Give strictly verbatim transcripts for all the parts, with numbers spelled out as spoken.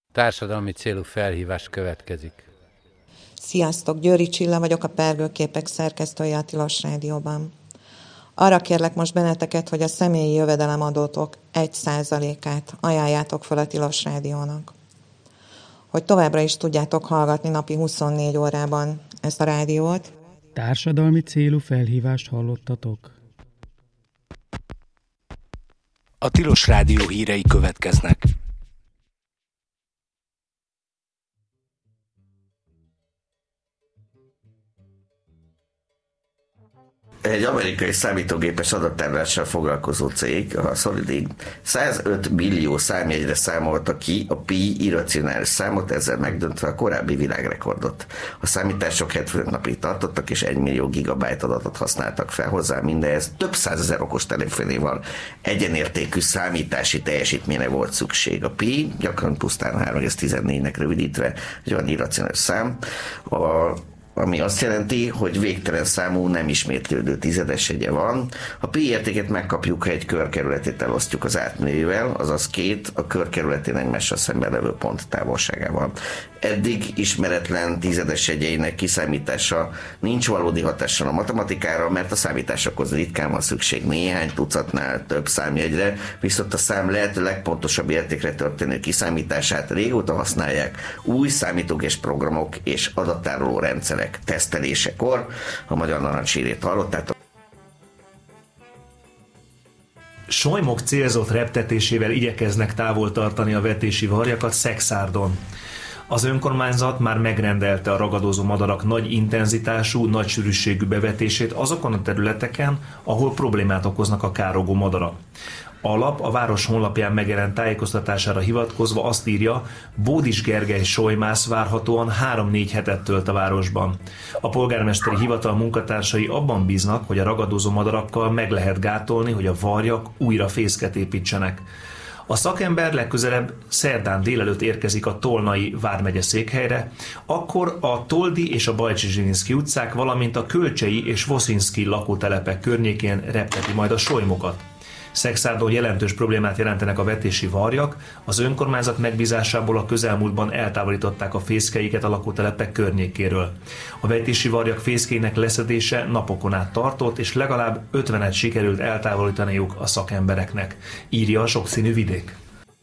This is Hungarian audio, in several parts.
Társadalmi célú felhívás következik. Sziasztok, Győri Csilla vagyok, a Pergőképek szerkesztője a Tilos Rádióban. Arra kérlek most benneteket, hogy a személyi jövedelemadótok egy százalékát ajánljátok fel a Tilos Rádiónak. Hogy továbbra is tudjátok hallgatni napi huszonnégy órában ezt a rádiót. Társadalmi célú felhívást hallottatok. A Tilos Rádió hírei következnek. Egy amerikai számítógépes adattárlással foglalkozó cég, a Solidity, százöt millió számjegyre számolta ki a pi irracionális számot, ezzel megdöntve a korábbi világrekordot. A számítások hetvenöt napig tartottak, és egy millió gigabyte adatot használtak fel hozzá, mindehhez több százezer okostelefonéval egyenértékű számítási teljesítményre volt szükség. A pi gyakran pusztán három egész tizennégynek rövidítve egy olyan irracionális szám, a ami azt jelenti, hogy végtelen számú nem ismétlődő tizedesegye van. A pi értéket megkapjuk, ha egy körkerületét elosztjuk az átmérővel, azaz két a körkerületén egymással szemben levő pont távolságával. Eddig ismeretlen tizedesegyeinek kiszámítása nincs valódi hatással a matematikára, mert a számításokhoz ritkán van szükség néhány tucatnál több számjegyre, viszont a szám lehető legpontosabb értékre történő kiszámítását régóta használják új számítógépes programok és adattároló rendszerek tesztelésekor. A Magyar Narancshírét hallottátok. Solymok célzott reptetésével igyekeznek távol tartani a vetési varjakat Szekszárdon. Az önkormányzat már megrendelte a ragadozó madarak nagy intenzitású, nagy sűrűségű bevetését azokon a területeken, ahol problémát okoznak a károgó madarak. A lap a város honlapján megjelent tájékoztatására hivatkozva azt írja, Bódis Gergely solymász várhatóan három-négy hetet tölt a városban. A polgármesteri hivatal munkatársai abban bíznak, hogy a ragadozó madarakkal meg lehet gátolni, hogy a varjak újra fészket építsenek. A szakember legközelebb szerdán délelőtt érkezik a Tolnai vármegye székhelyre, akkor a Toldi és a Bajcsy-Zsilinszky utcák, valamint a Kölcsei és Voszinszky lakótelepek környékén repteti majd a solymokat. Szekszárdon jelentős problémát jelentenek a vetési varjak, az önkormányzat megbízásából a közelmúltban eltávolították a fészkeiket a lakótelepek környékéről. A vetési varjak fészkének leszedése napokon át tartott, és legalább ötvenet sikerült eltávolítaniuk a szakembereknek, írja a Sokszínű Vidék.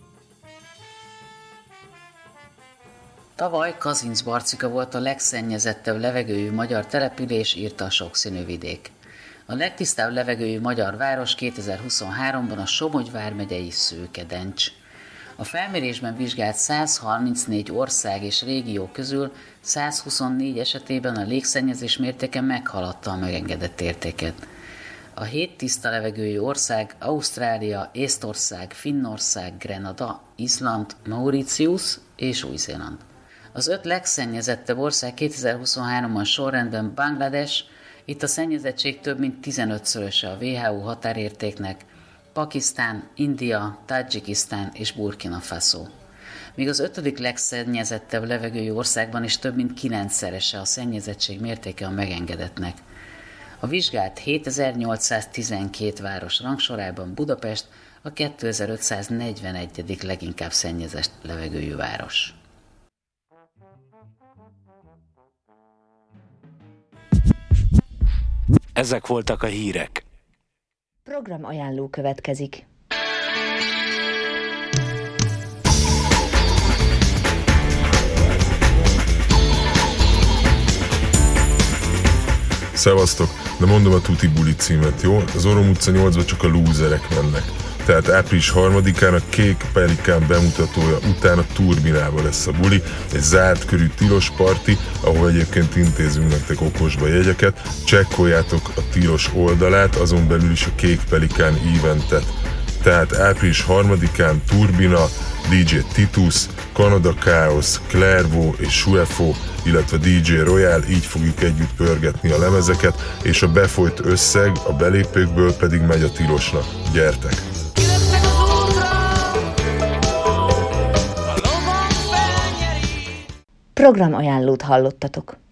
Tavaly Kazincbarcika volt a legszennyezettebb levegőjű magyar település, írta a Sokszínű Vidék. A legtisztább levegőjű magyar város kétezer-huszonháromban a Somogy vármegyei Szőkedencs. A felmérésben vizsgált száz harmincnégy ország és régió közül száz huszonnégy esetében a légszennyezés mértéke meghaladta a megengedett értéket. A hét tiszta levegőjű ország Ausztrália, Észtország, Finnország, Grenada, Izland, Mauritius és Új-Zéland. Az öt legszennyezettebb ország kétezer-huszonháromban sorrendben Banglades, itt a szennyezettség több mint tizenötszöröse a dupla vé há ó határértéknek, Pakisztán, India, Tadzsikisztán és Burkina Faso. Míg az ötödik legszennyezettebb levegőjű országban is több mint kilencszerese a szennyezettség mértéke a megengedettnek. A vizsgált hétezer-nyolcszáztizenkét város rangsorában Budapest a kétezer-ötszáznegyvenegyedik leginkább szennyezett levegőjű város. Ezek voltak a hírek. Program ajánló következik. Szevasztok, de mondom a Tuti Buli címet, jó? Az Orom utca nyolcba csak a lúzerek mennek. Tehát április harmadikán a Kék Pelikán bemutatója után a Turbinában lesz a buli, egy zárt körű tilos parti, ahol egyébként intézünk nektek okosba jegyeket. Csekkoljátok a tilos oldalát, azon belül is a Kék Pelikán eventet. Tehát április harmadikán Turbina, dé dzsé Titus, Canada Chaos, Clairvaux és Suefo, illetve dé dzsé Royal, így fogjuk együtt pörgetni a lemezeket, és a befolyt összeg a belépőkből pedig megy a tilosnak. Gyertek! Program ajánlót hallottatok.